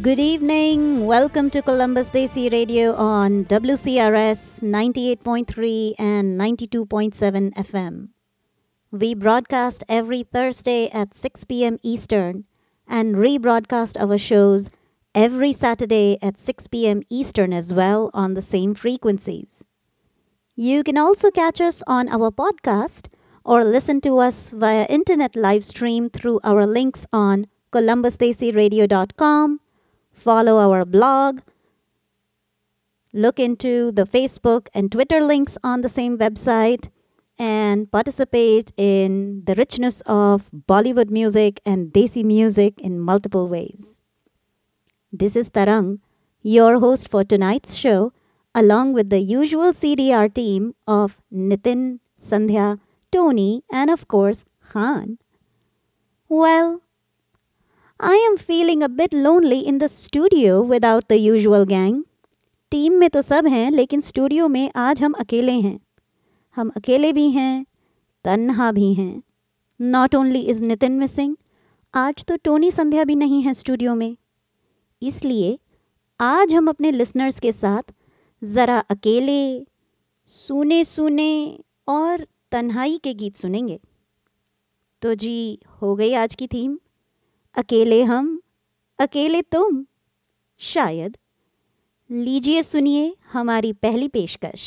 Good evening. Welcome to Columbus Desi Radio on WCRS 98.3 and 92.7 FM. We broadcast every Thursday at 6 p.m. Eastern and rebroadcast our shows every Saturday at 6 p.m. Eastern as well on the same frequencies. You can also catch us on our podcast or listen to us via internet live stream through our links on columbusdesiradio.com. Follow our blog, look into the Facebook and Twitter links on the same website, and participate in the richness of Bollywood music and Desi music in multiple ways. This is Tarang, your host for tonight's show, along with the usual CDR team of Nitin, Sandhya, Tony, and of course, Khan. Well, I am feeling a bit lonely in the studio without the usual gang. Team में तो सब हैं, लेकिन studio में आज हम अकेले हैं. हम अकेले भी हैं, तन्हा भी हैं. Not only is Nitin missing, आज तो टोनी संध्या भी नहीं है स्टूडियो में. इसलिए आज हम अपने लिसनर्स के साथ ज़रा अकेले, सूने सूने और तन्हाई के गीत सुनेंगे. तो जी, हो गई आज की थीम. अकेले हम, अकेले तुम, शायद. लीजिए सुनिए हमारी पहली पेशकश.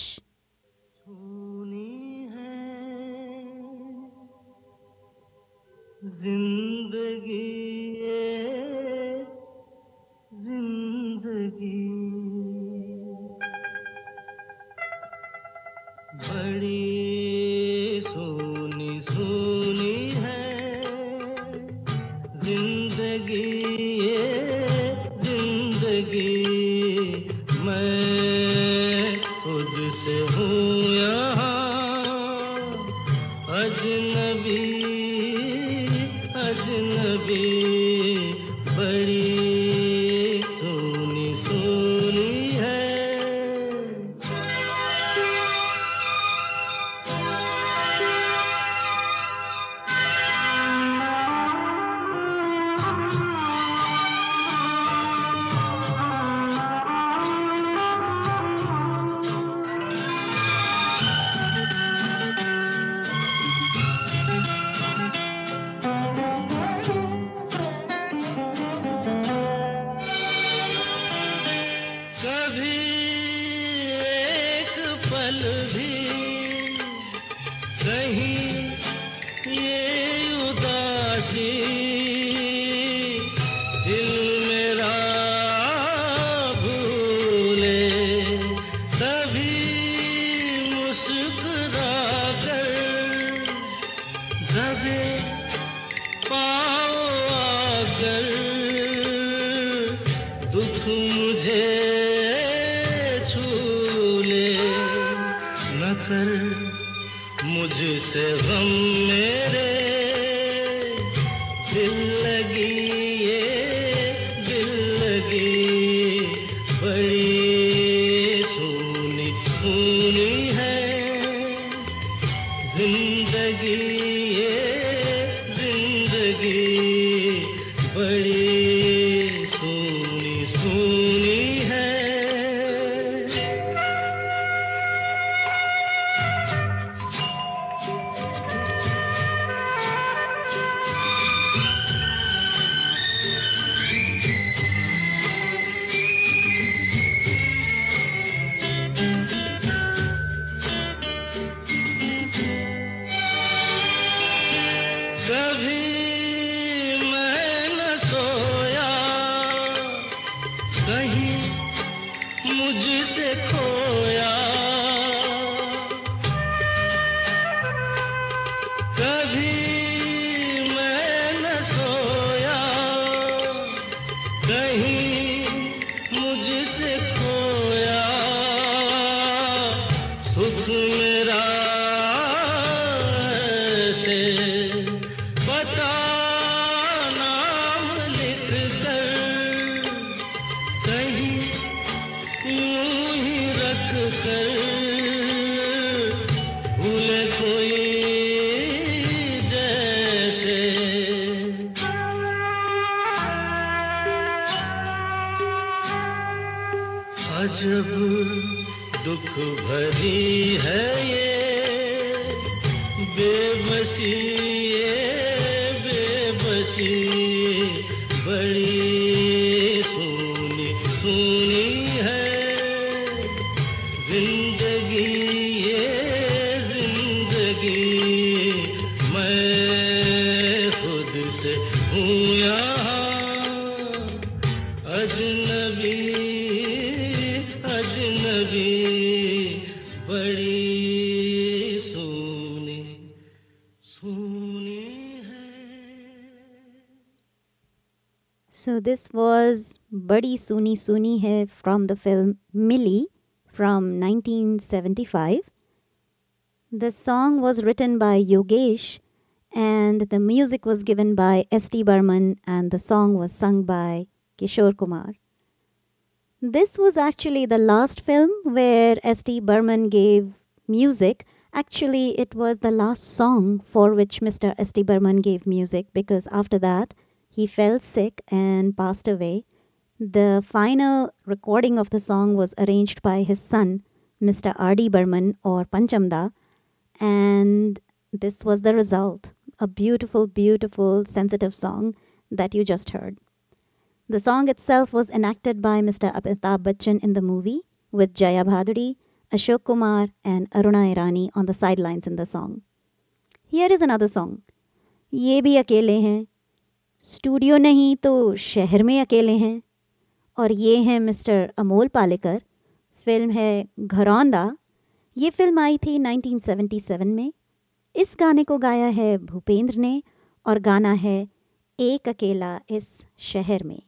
सुनी है जिंदगी ये जिंदगी बड़ी सुनी सुनी है जिंदगी ये जिंदगी मैं खुद से हूँ यहाँ अजनबी अजनबी बड़ी सुनी सुनी है. मुझसे गम मेरे दिल लगी ये दिल लगी बड़ी सुनी सुनी है जिंदगी ये जिंदगी बड़ी सुनी सुनी है. अजब दुख भरी है ये बेबसी, ये बेबसी बड़ी सूनी सूनी है जिंदगी, ये जिंदगी मैं खुद से हूँ यहाँ अजनबी, अजनबी बड़ी सूनी सूनी है. So this was Badi Suni Suni Hai from the film Millie from 1975. The song was written by Yogesh and the music was given by S.T. Burman and the song was sung by Kishore Kumar. This was actually the last film where S.T. Burman gave music. Actually, it was the last song for which Mr. S.T. Burman gave music because after that, he fell sick and passed away. The final recording of the song was arranged by his son, Mr. R.D. Burman or Panchamda, and this was the result. A beautiful, beautiful, sensitive song that you just heard. The song itself was enacted by Mr. Amitabh Bachchan in the movie with Jaya Bhaduri, Ashok Kumar and Aruna Irani on the sidelines in the song. Here is another song. ये भी अकेले हैं, studio नहीं तो शहर में अकेले हैं, और ये हैं मिस्टर अमोल पालेकर. फिल्म है घरौंदा. ये फिल्म आई थी 1977 में. इस गाने को गाया है भूपेंद्र ने और गाना है एक अकेला इस शहर में.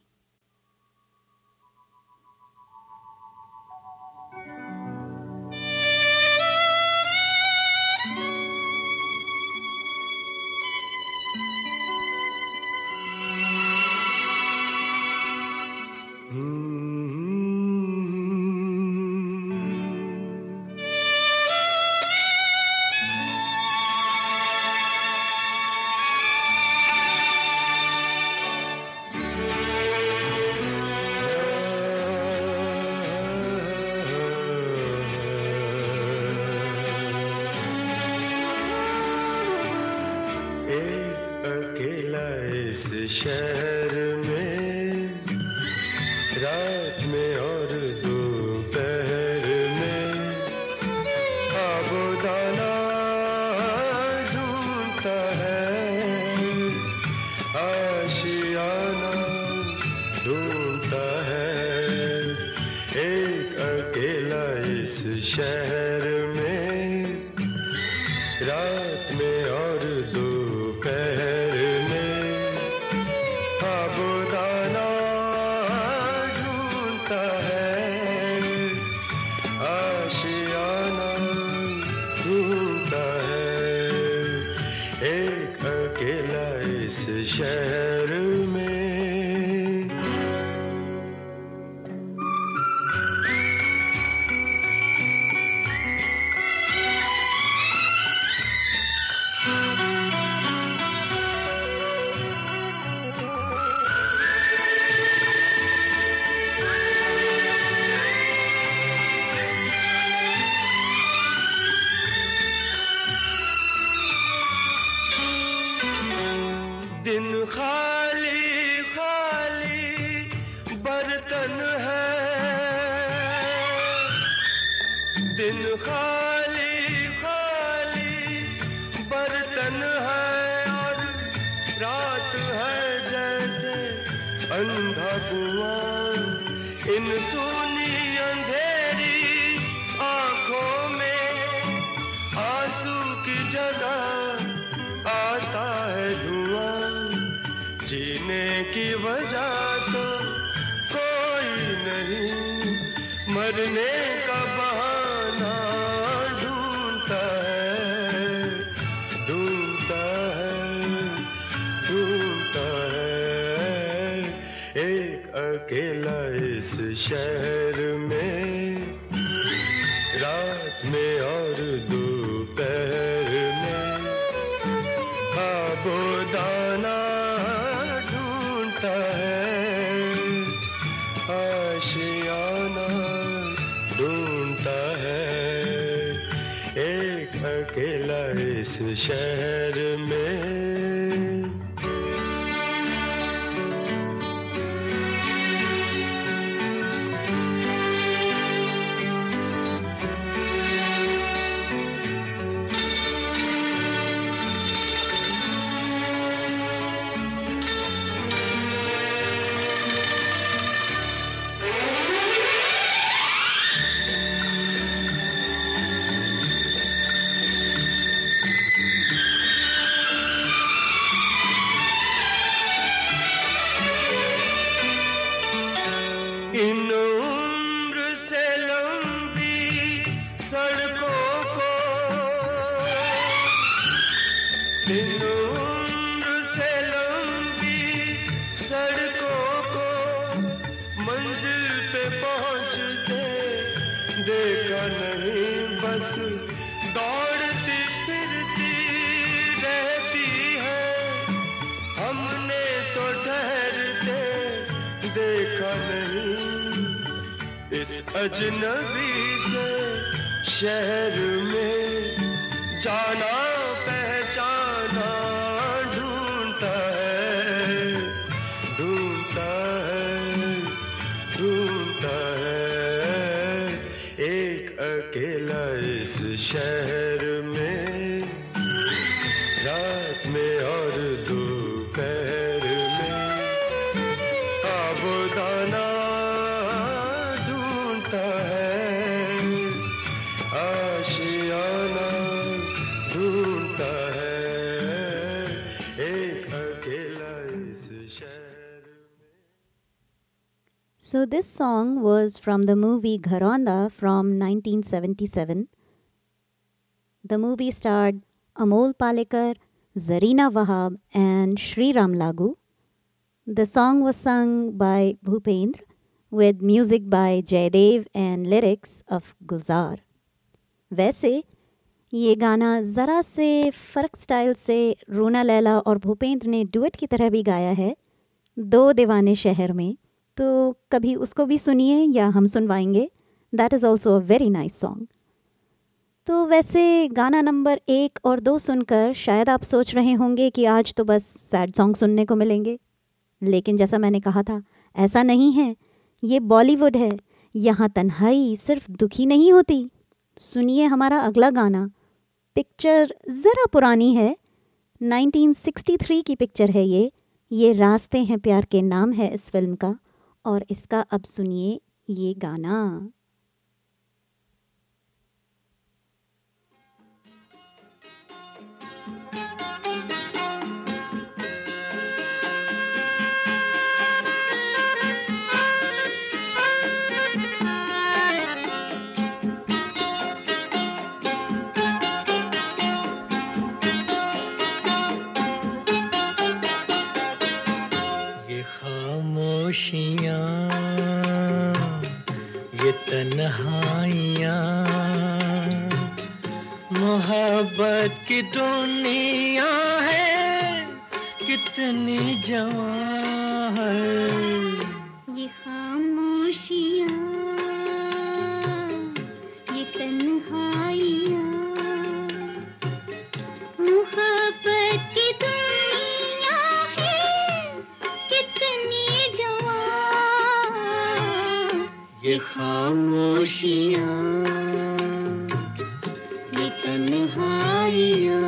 शहर में रात में और दोपहर में आबोदाना ढूंढता है, आशियाना ढूंढता है. एक अकेला इस शहर में रात में और दोपहर शहर में. दिन खाली खाली बर्तन है, दिन खाली खाली बर्तन है और रात है जैसे अंधा कुआं. इन सूनी अंधेरी आंखों में आंसू की जगह आता है धुआं. जीने की वजह तो कोई नहीं, मरने का बहाना ढूंढता है, ढूंढता है, ढूंढता है. एक अकेला इस शहर में रात में और दोपहर में आबोदाना ढूंढता है, आशियाना एक अकेला इस शहर में इन उम्र से लंबी सड़कों को इन उम्र से लंबी सड़कों को मंजिल पे पहुंचते देखा नहीं बस दौड़ती फिरती रहती है हमने तो ठहरते देखा नहीं इस अजनबी से शहर में जाना पहचाना ढूंढता है ढूंढता है ढूंढता है एक अकेला इस शहर में रात में और दोपहर में साबुदाना ढूंढता है आशियाना ढूंढता है एक अकेला इस शहर में. So this song was from the movie Gharonda from 1977. The movie starred Amol Palekar, Zarina Wahab and Sri Ram Lagu. The song was sung by Bhupendra with music by Jaydev and lyrics of Gulzar. वैसे ये गाना ज़रा से फ़र्क style से रूना लैला और भूपेंद्र ने duet की तरह भी गाया है दो दीवाने शहर में, तो कभी उसको भी सुनिए या हम सुनवाएंगे. That is also a very nice song. तो वैसे गाना नंबर 1 और 2 सुनकर शायद आप सोच रहे होंगे कि आज तो बस सैड सॉन्ग सुनने को मिलेंगे, लेकिन जैसा मैंने कहा था ऐसा नहीं है. ये बॉलीवुड है, यहाँ तन्हाई सिर्फ दुखी नहीं होती. सुनिए हमारा अगला गाना. पिक्चर ज़रा पुरानी है, 1963 की पिक्चर है ये रास्ते हैं प्यार के नाम है इस फिल्म का. और इसका अब सुनिए ये गाना. खामोशियाँ ये तन्हाइयाँ मोहब्बत की दुनिया है कितनी जवां है. ये खामोशियाँ ये तन्हाइयाँ मोहब्बत की दुनिया है कितनी जवां. ये खामोशियाँ ये तन्हाइयाँ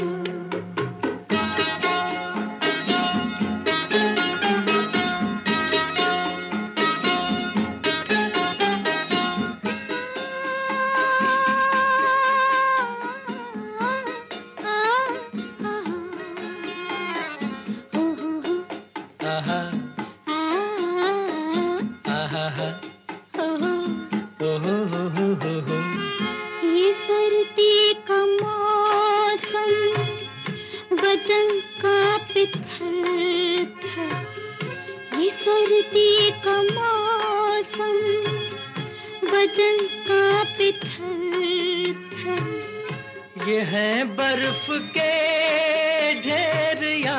ये सर्दी का मौसम बदन कांपे थर-थर. ये सर्दी का मौसम बदन कांपे थर-थर. ये है बर्फ के ढेर या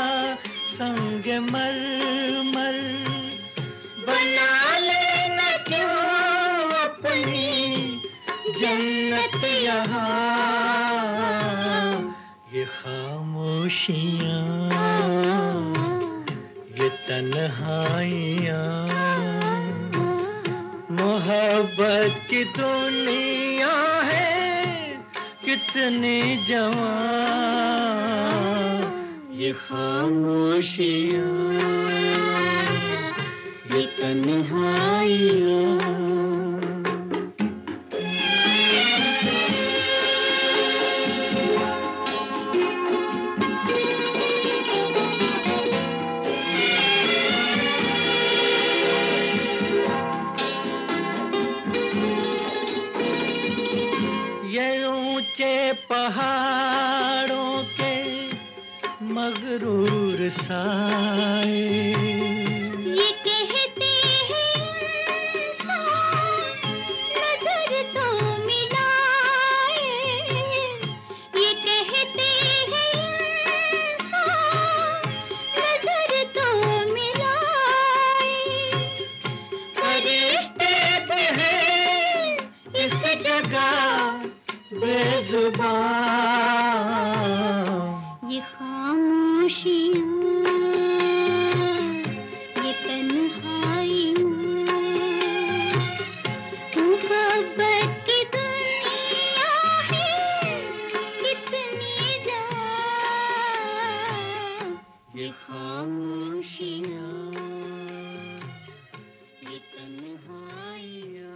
संगमरमर. बना लेना क्यों अपनी जन्नत यहाँ, ये खामोशियाँ, ये तन्हाइयाँ, मोहब्बत की दुनिया है कितनी जवां, ये खामोशियाँ, ये तन्हाइयाँ। पहाड़ों के मगरूर साए, ये कहते हैं इंसान नजर तो मिलाए, ये कहते हैं इंसान नजर तो मिलाए, फरिश्ते भी हैं इस जगह बेज़ुबान, ये खामोशियाँ, ये तन्हाइयाँ, मोहब्बत की दुनिया है कितनी जवां, ये खामोशियाँ, ये तन्हाइयाँ।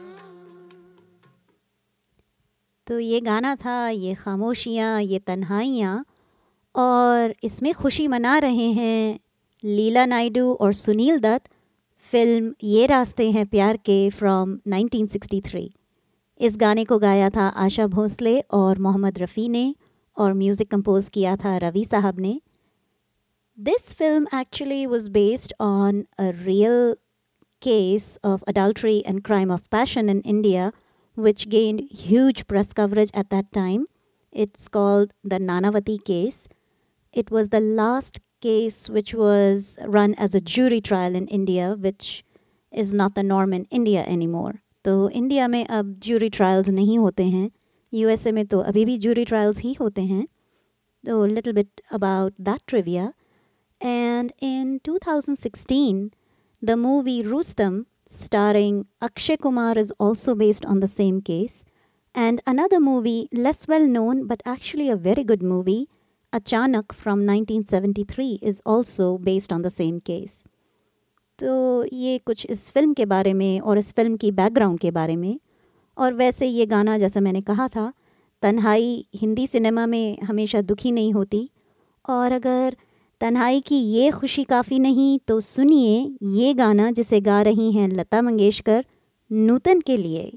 तो ये गाना था ये खामोशियाँ ये तन्हाइयाँ, और इसमें खुशी मना रहे हैं लीला नायडू और सुनील दत्त फिल्म ये रास्ते हैं प्यार के फ्रॉम 1963। इस गाने को गाया था आशा भोसले और मोहम्मद रफ़ी ने, और म्यूज़िक कंपोज किया था रवि साहब ने। This film actually was based on a real case of adultery and crime of passion in India, which gained huge press coverage at that time. It's called the Nanavati case. It was the last case which was run as a jury trial in India, which is not the norm in India anymore. तो India में अब jury trials नहीं होते हैं, USA में तो अभी भी jury trials ही होते हैं. So a little bit about that trivia. And in 2016, the movie Rustam, starring Akshay Kumar, is also based on the same case. And another movie, less well known but actually a very good movie, Achanak from 1973, is also based on the same case. तो ये कुछ इस film के बारे में और इस film की बैकग्राउंड के बारे में. और वैसे ये गाना, जैसा मैंने कहा था, तन्हाई हिंदी सिनेमा में हमेशा दुखी नहीं होती, और अगर तन्हाई की ये खुशी काफ़ी नहीं तो सुनिए ये गाना जिसे गा रही हैं लता मंगेशकर नूतन के लिए.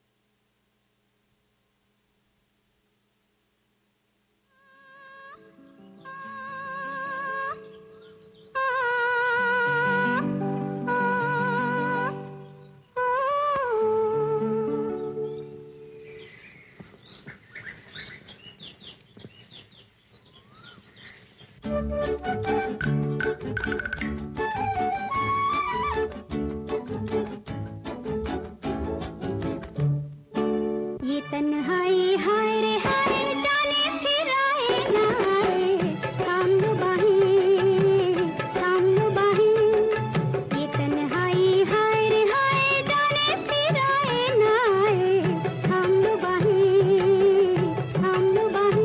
ये तन्हाई हाय रे हाय जाने फिर आए ना आए, थाम लो बाहें, थाम लो बाहें। ये तन्हाई हाय रे हाय जाने फिर आए ना आए, थाम लो बाहें, थाम लो बाहें।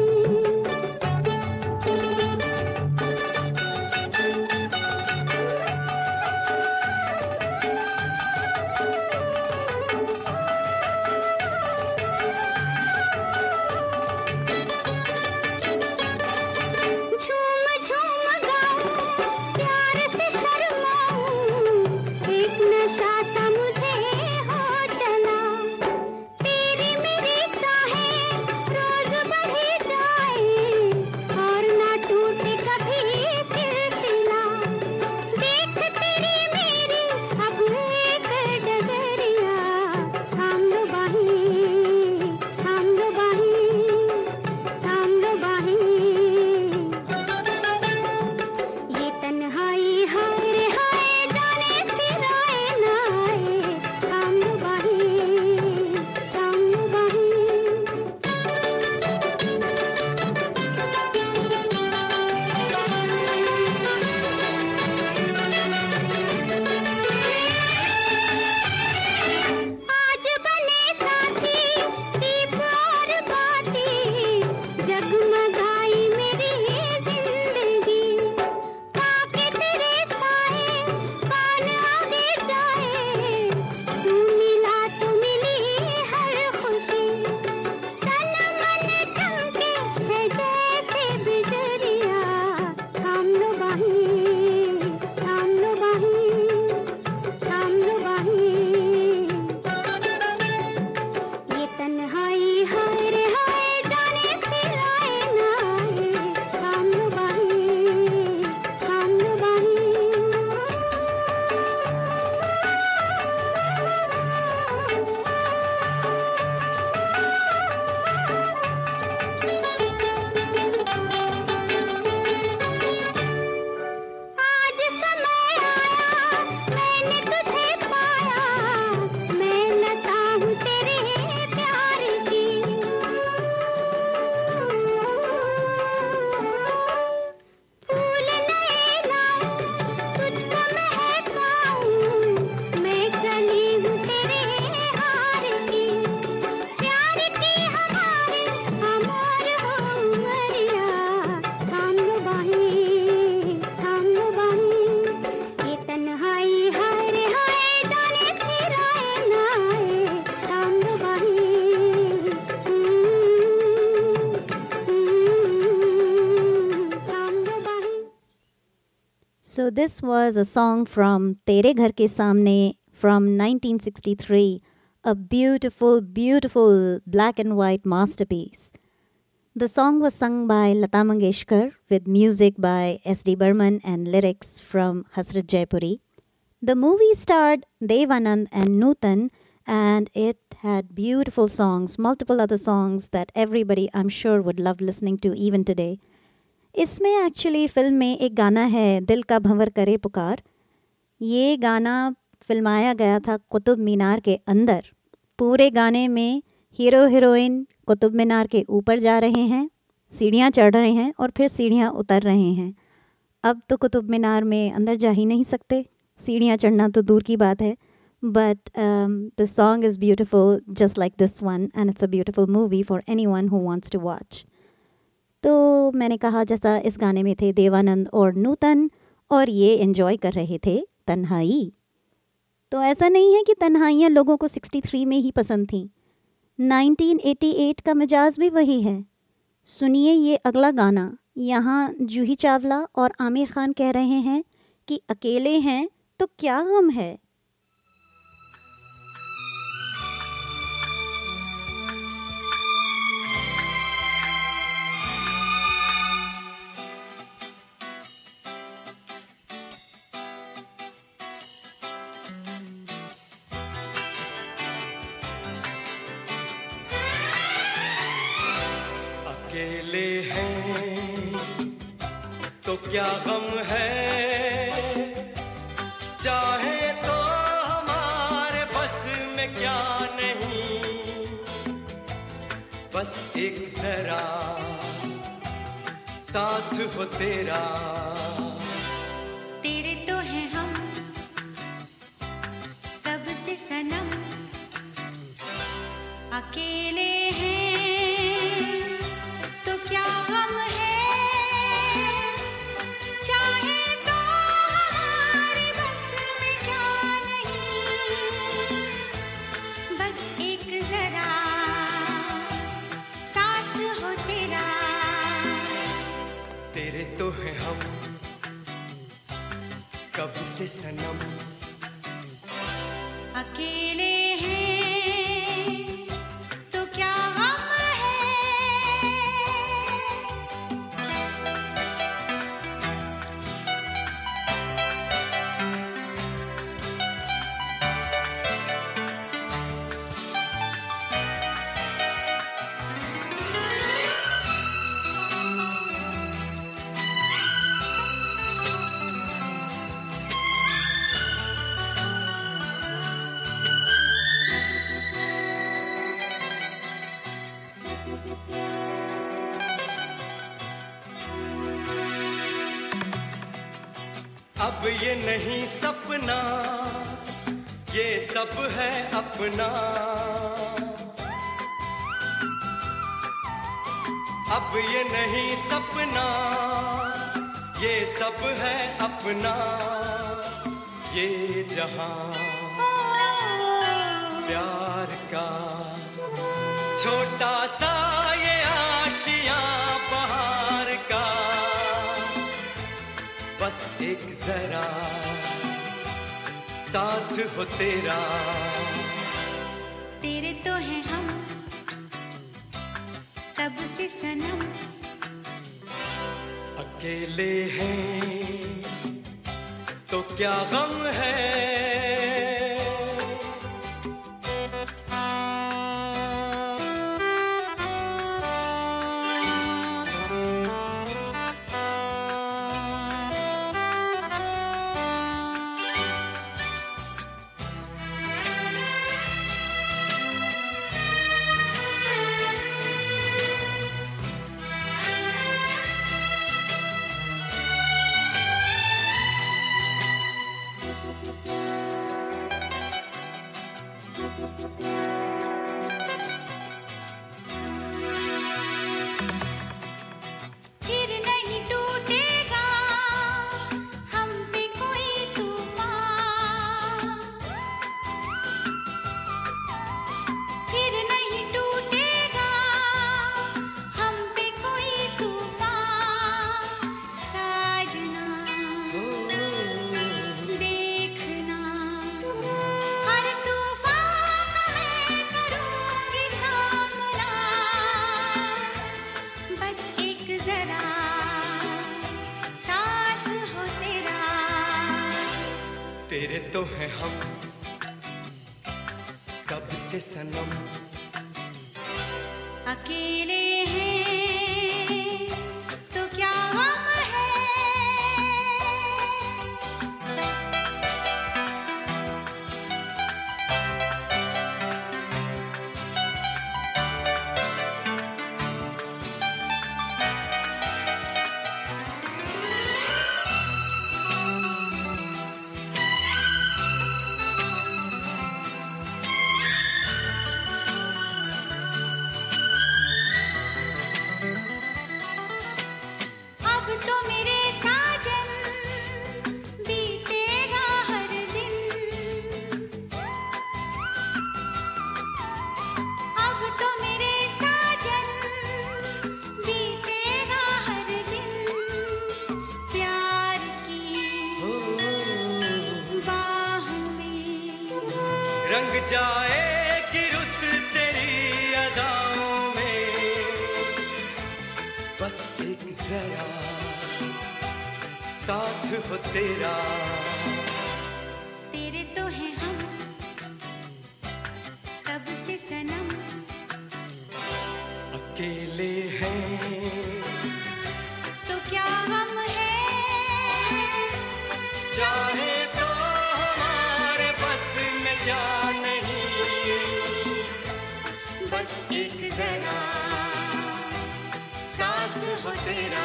So this was a song from Tere Ghar Ke Samne from 1963, a beautiful, beautiful black and white masterpiece. The song was sung by Lata Mangeshkar with music by S.D. Burman and lyrics from Hasrat Jaipuri. The movie starred Dev Anand and Nutan, and it had beautiful songs, multiple other songs that everybody I'm sure would love listening to even today. इसमें actually film में एक गाना है दिल का भंवर करे पुकार. ये गाना फिल्माया गया था कुतुब मीनार के अंदर. पूरे गाने में हीरो हीरोइन कुतुब मीनार के ऊपर जा रहे हैं, सीढ़ियाँ चढ़ रहे हैं और फिर सीढ़ियाँ उतर रहे हैं. अब तो कुतुब मीनार में अंदर जा ही नहीं सकते, सीढ़ियाँ चढ़ना तो दूर की बात है. But the song is beautiful just like this one, and it's a beautiful movie for anyone who wants to watch. तो मैंने कहा जैसा इस गाने में थे देवानंद और नूतन और ये एंजॉय कर रहे थे तन्हाई. तो ऐसा नहीं है कि तन्हाइयाँ लोगों को 63 में ही पसंद थीं. 1988 का मिजाज भी वही है. सुनिए ये अगला गाना. यहाँ जूही चावला और आमिर खान कह रहे हैं कि अकेले हैं तो क्या गम है. अकेले हैं तो क्या गम है, चाहे तो हमारे बस में क्या नहीं, बस एक जरा साथ हो तेरा. तेरे तो हैं हम तब से सनम, अकेले हैं तो क्या गम है, चाहे तो हमारे बस में क्या नहीं, बस एक जरा साथ हो तेरा. तेरे तो हैं हम कब से सनम, अकेले हैं तो क्या गम है. अब ये नहीं सपना, ये सब है अपना. अब ये नहीं सपना, ये सब है अपना. ये जहां प्यार का छोटा सा ये आशियां बहार का, बस एक जरा साथ हो तेरा. तेरे तो हैं हम तब से सनम, अकेले हैं तो क्या गम है. तेरे तो हैं हम कब से सनम, अकेले हैं तो क्या गम है, अब तो मेरे साजन बीतेगा हर दिन, अब तो मेरे साजन बीतेगा हर दिन, प्यार की बाह में रंग जाएगी रुत तेरी अदाओं में, बस एक जरा साथ हो तेरा, तेरे तो हैं हम कब से सनम, अकेले हैं तो क्या गम है, चाहे तो हमारे बस में क्या नहीं, बस एक जरा साथ हो तेरा।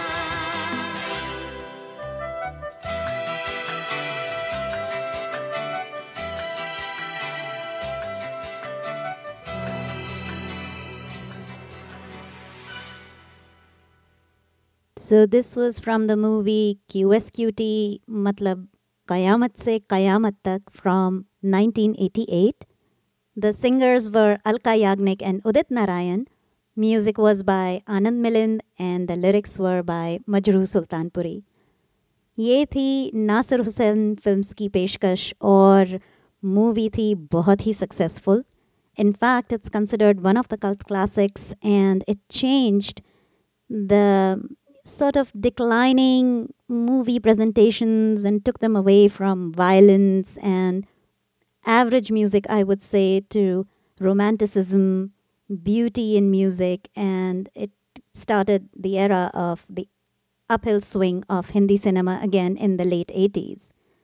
So this was from the movie QSQT, मतलब कयामत से कयामत तक from 1988. The singers were Alka Yagnik and Udit Narayan. Music was by Anand Milind and the lyrics were by Majrooh Sultanpuri. ये थी नासिर हुसैन फिल्म्स की पेशकश और मूवी थी बहुत ही successful. In fact, it's considered one of the cult classics and it changed the sort of declining movie presentations and took them away from violence and average music, I would say, to romanticism, beauty in music, and it started the era of the uphill swing of Hindi cinema again in the late 80s.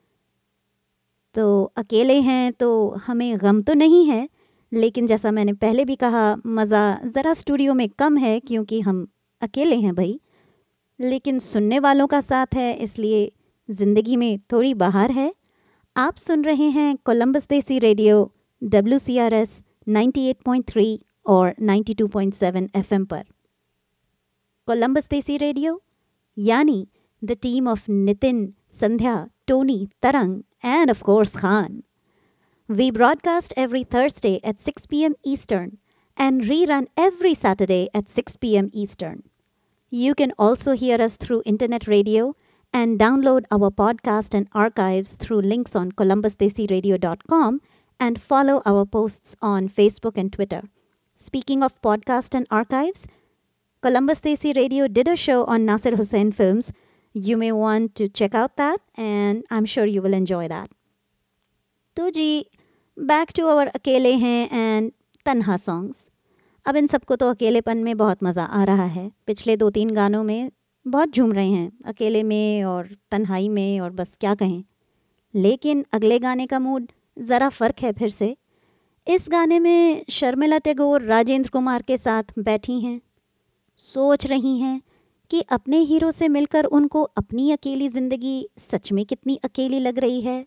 तो अकेले हैं तो हमें गम तो नहीं है, लेकिन जैसा मैंने पहले भी कहा, मज़ा ज़रा स्टूडियो में कम है क्योंकि हम अकेले हैं भाई, लेकिन सुनने वालों का साथ है, इसलिए ज़िंदगी में थोड़ी बहार है. आप सुन रहे हैं कोलंबस देसी रेडियो WCRS 98.3 और 92.7 FM पर. कोलंबस देसी रेडियो यानी the team of Nitin, Sandhya, Tony, Tarang and of course Khan. We broadcast every Thursday at 6 p.m. Eastern and rerun every Saturday at 6 p.m. Eastern. You can also hear us through internet radio and download our podcast and archives through links on columbusdesiradio.com and follow our posts on Facebook and Twitter. Speaking of podcast and archives, Columbus Desi Radio did a show on Nasir Hussain films. You may want to check out that and I'm sure you will enjoy that. तो जी, back to our अकेले हैं and तन्हा songs. अब इन सबको तो अकेलेपन में बहुत मज़ा आ रहा है. पिछले 2-3 गानों में बहुत झूम रहे हैं अकेले में और तन्हाई में और बस क्या कहें. लेकिन अगले गाने का मूड ज़रा फ़र्क है फिर से. इस गाने में शर्मिला टैगोर राजेंद्र कुमार के साथ बैठी हैं, सोच रही हैं कि अपने हीरो से मिलकर उनको अपनी अकेली ज़िंदगी सच में कितनी अकेली लग रही है.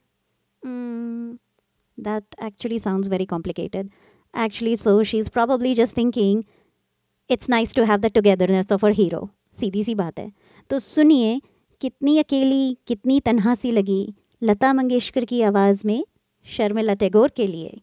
That actually sounds very complicated. Actually, so she's probably just thinking it's nice to have the togetherness of her hero. सीधी सी बात है. तो सुनिए कितनी अकेली, कितनी तन्हा सी लगी लता मंगेशकर की आवाज़ में शर्मिला टैगोर के लिए.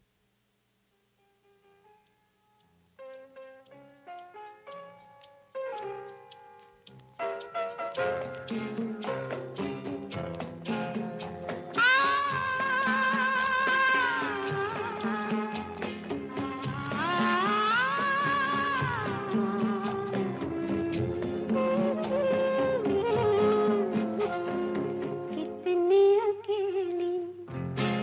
कितनी अकेली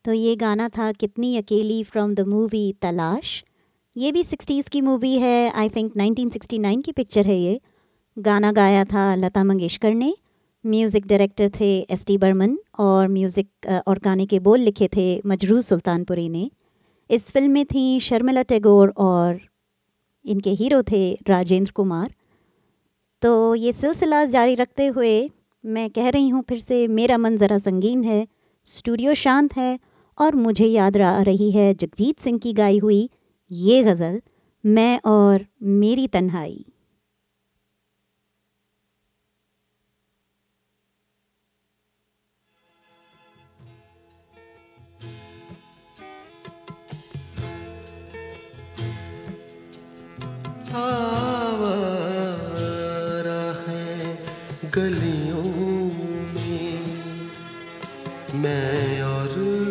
तो ये गाना था कितनी अकेली फ्रॉम द मूवी तलाश। ये भी 60s की मूवी है, आई थिंक 1969 की पिक्चर है ये। गाना गाया था लता मंगेशकर ने, म्यूज़िक डायरेक्टर थे एस.डी. बर्मन और म्यूज़िक और गाने के बोल लिखे थे मजरूह सुल्तानपुरी ने। इस फिल्म में थी शर्मिला टैगोर और इनके हीरो थे राजेंद्र कुमार। तो ये सिलसिला जारी रखते हुए मैं कह रही हूँ फिर से, मेरा मन ज़रा संगीन है, स्टूडियो शांत है और मुझे याद आ रही है जगजीत सिंह की गाई हुई ये गज़ल, मैं और मेरी तन्हाई। आवारा है गलियों में मैं और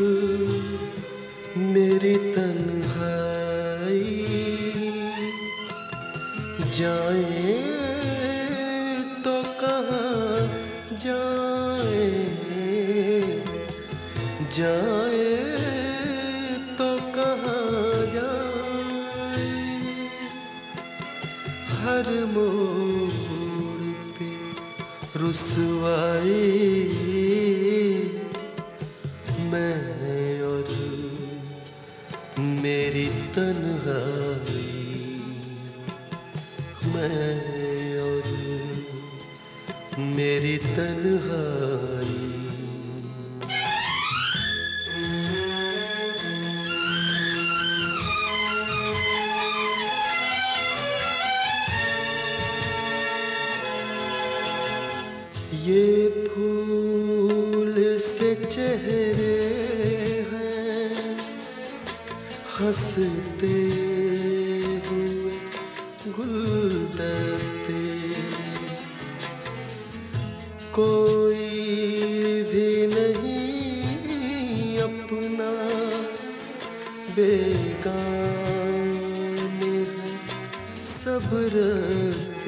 मेरी तन्हाई, जाए तो कहाँ जाए, जाए तो कहाँ जाए, हर मोड़ पे रुसवाई, मैं और मेरी तन्हाई, मैं और मेरी तन्हाई। ये फूल से चेहरे हैं हंसते हुए गुलदस्ते, कोई भी नहीं अपना बेगाने हैं सब रास्ते,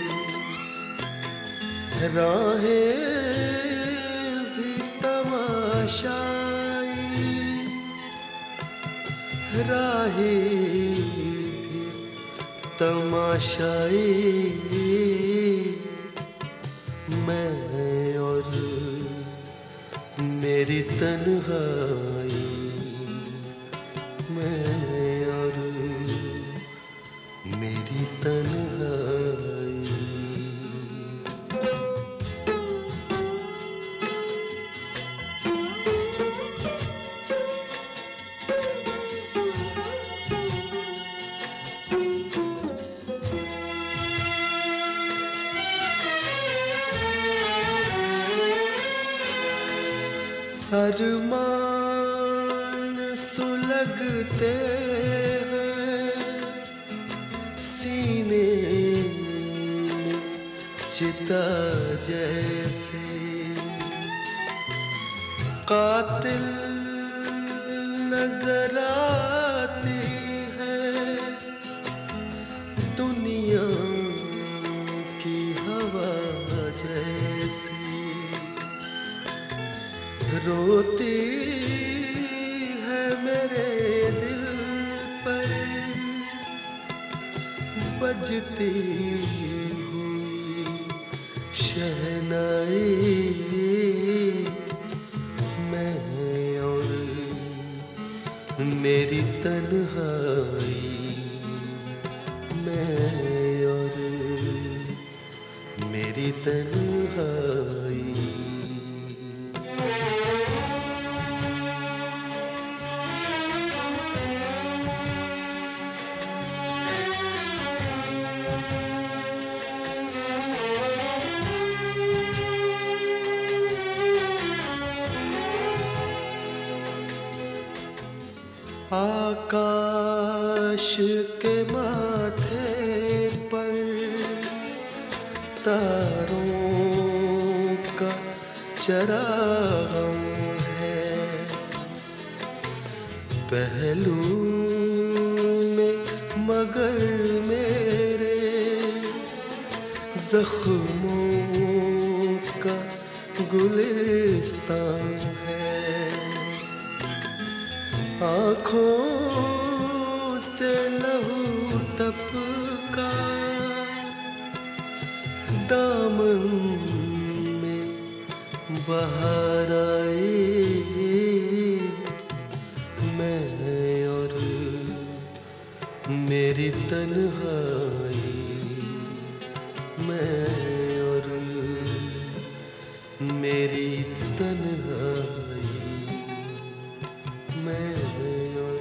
राहें भी तमाशाई, राहें भी तमाशाई, मैं और मेरी तन्हाई, मैं और मेरी तन्हाई। अरमान सुलगते हैं सीने में चिता जैसे, कातिल नजर आती है दुनिया की हवा जैसी, रोती है मेरे दिल पर बजती हुई शहनाई, मैं और मेरी तन्हाई, मैं और मेरी तन्हाई। आकाश के माथे पर तारों का चराग है, पहलू में मगर मेरे जख्मों का गुलिस्तान है, आँखों से लहू टपका दामन में बहार आई मैं और मेरी तन्हाई मैं और मेरी तन्हाई मैं और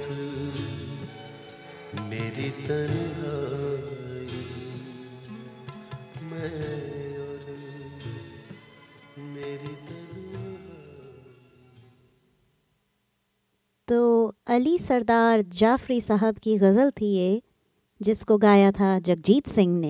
मेरी तन्हाई मैं और मेरी तन्हाई। तो अली सरदार जाफरी साहब की गज़ल थी ये, जिसको गाया था जगजीत सिंह ने।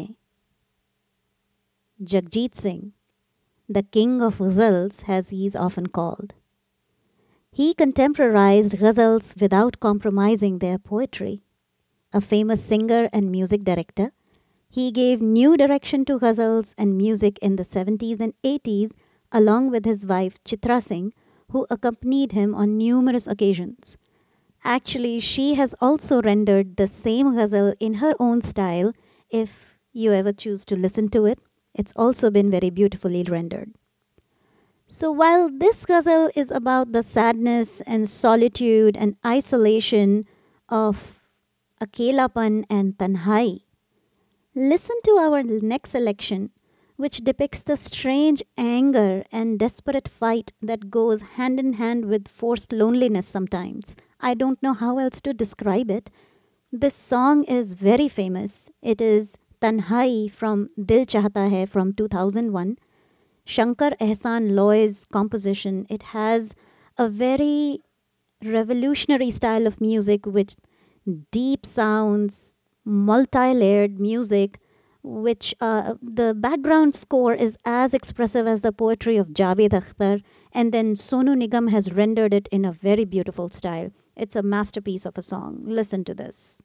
Jagjit Singh, the king of ghazals as he is often called. He contemporarized ghazals without compromising their poetry. A famous singer and music director, he gave new direction to ghazals and music in the 70s and 80s along with his wife Chitra Singh, who accompanied him on numerous occasions. Actually, she has also rendered the same ghazal in her own style if you ever choose to listen to it. It's also been very beautifully rendered. So while this ghazal is about the sadness and solitude and isolation of Akelapan and Tanhai, listen to our next selection, which depicts the strange anger and desperate fight that goes hand in hand with forced loneliness sometimes. I don't know how else to describe it. This song is very famous. It is Tanhai from Dil Chahta Hai from 2001. Shankar Ehsan Loy's composition. It has a very revolutionary style of music with deep sounds, multi-layered music, which the background score is as expressive as the poetry of Javed Akhtar, and then Sonu Nigam has rendered it in a very beautiful style. It's a masterpiece of a song. Listen to this.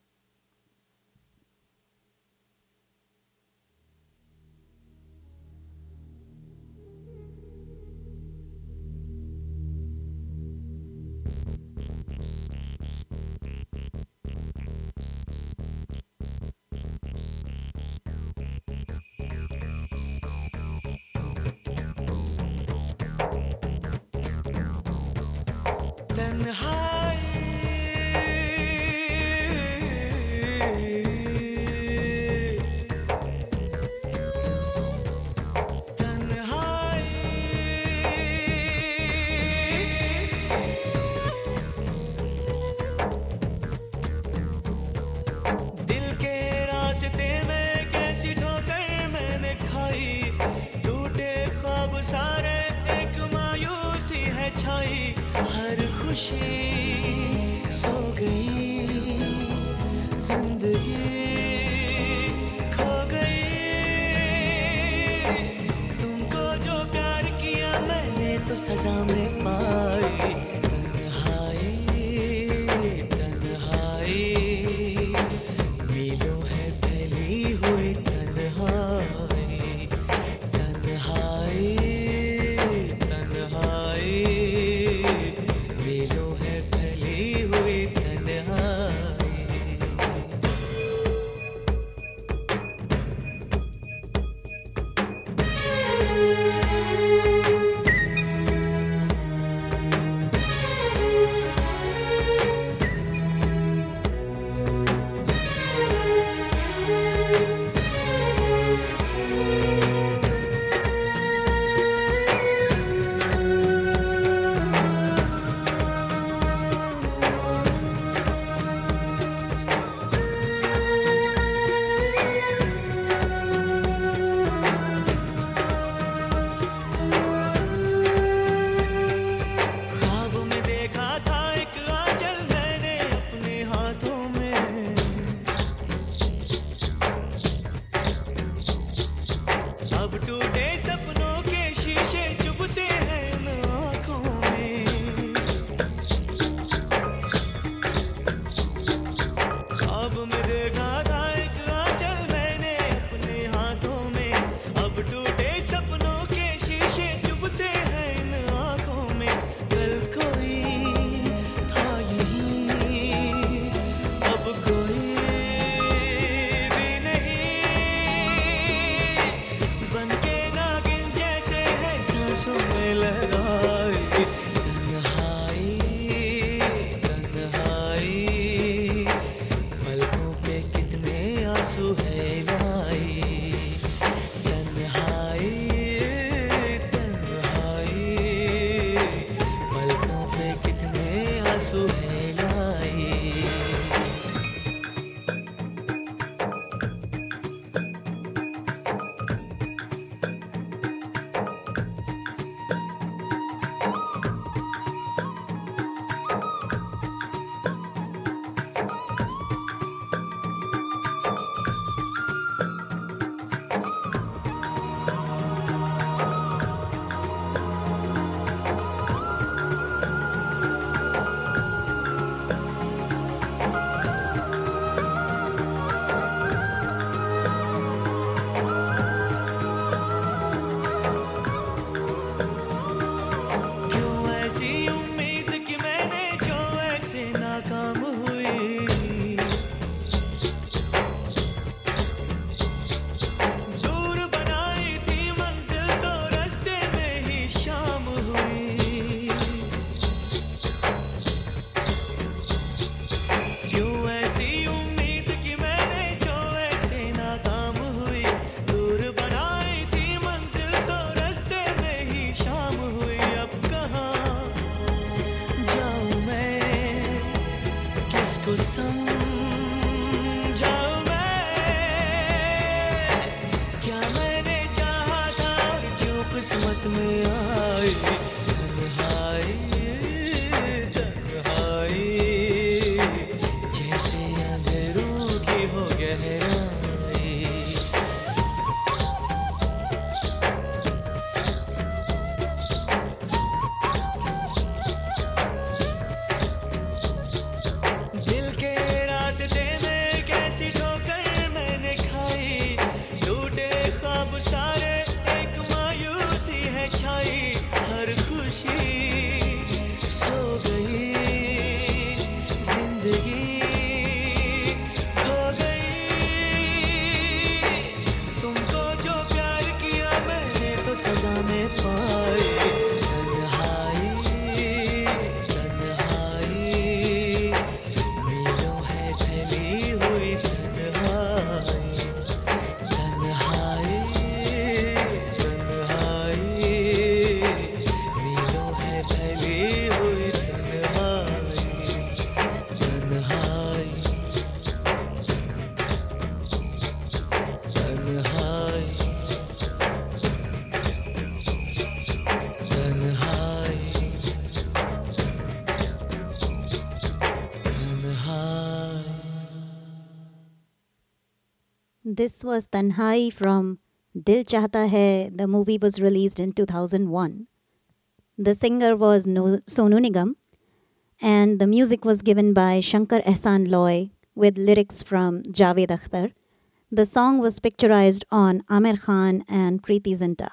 This was Tanhai from Dil Chahta Hai. The movie was released in 2001. The singer was Sonu Nigam, and the music was given by Shankar Ehsaan Loy with lyrics from Javed Akhtar. The song was picturized on Aamir Khan and Preeti Zinta.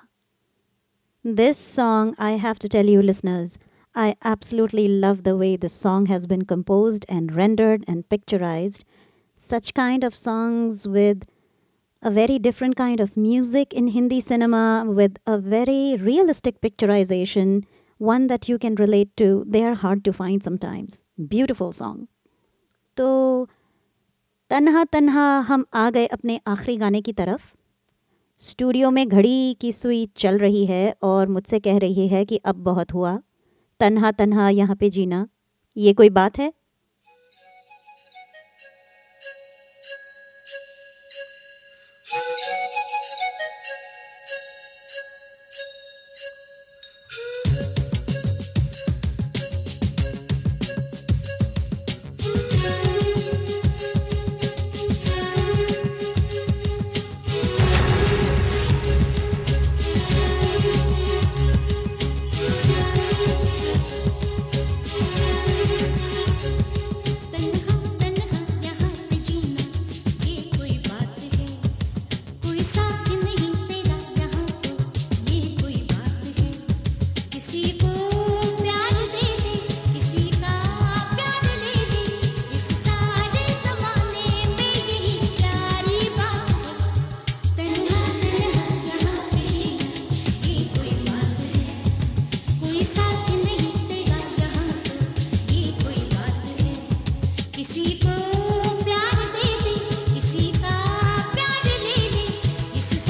This song, I have to tell you listeners, I absolutely love the way this song has been composed and rendered and picturized. Such kind of songs with a very different kind of music in Hindi cinema with a very realistic picturization, one that you can relate to. They are hard to find sometimes. Beautiful song. तो तन्हा तन्हा हम आ गए अपने आखिरी गाने की तरफ. स्टूडियो में घड़ी की सुई चल रही है और मुझसे कह रही है कि अब बहुत हुआ. तन्हा तन्हा यहाँ पे जीना, ये कोई बात है? किसी को प्यार दे दे, किसी का प्यार ले ले, इस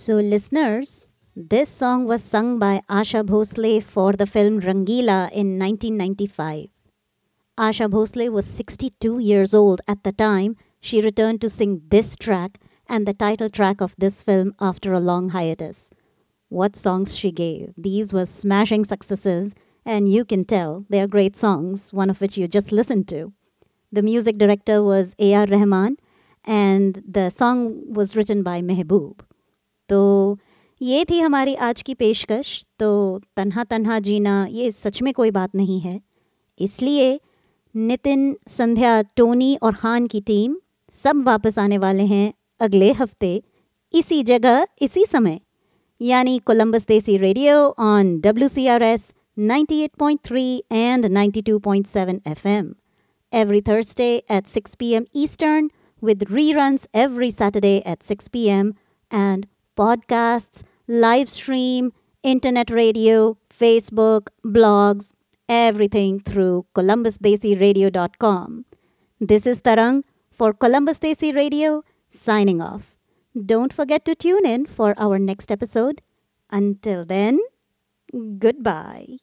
So, listeners, this song was sung by Asha Bhosle for the film Rangila in 1995. Asha Bhosle was 62 years old at the time she returned to sing this track and the title track of this film after a long hiatus. What songs she gave. These were smashing successes, and you can tell they are great songs, one of which you just listened to. The music director was A.R. Rahman, and the song was written by Mehboob. तो ये थी हमारी आज की पेशकश. तो तन्हा तन्हा जीना ये सच में कोई बात नहीं है. इसलिए नितिन, संध्या, टोनी और खान की टीम सब वापस आने वाले हैं अगले हफ्ते इसी जगह इसी समय, यानी Columbus Desi radio on WCRS 98.3 and 92.7 FM every Thursday at 6 p.m. Eastern, with reruns every Saturday at 6 p.m. and podcasts, live stream, internet radio, Facebook, blogs, everything through columbusdesiradio.com. This is Tarang for Columbus Desi Radio, signing off. Don't forget to tune in for our next episode. Until then, goodbye.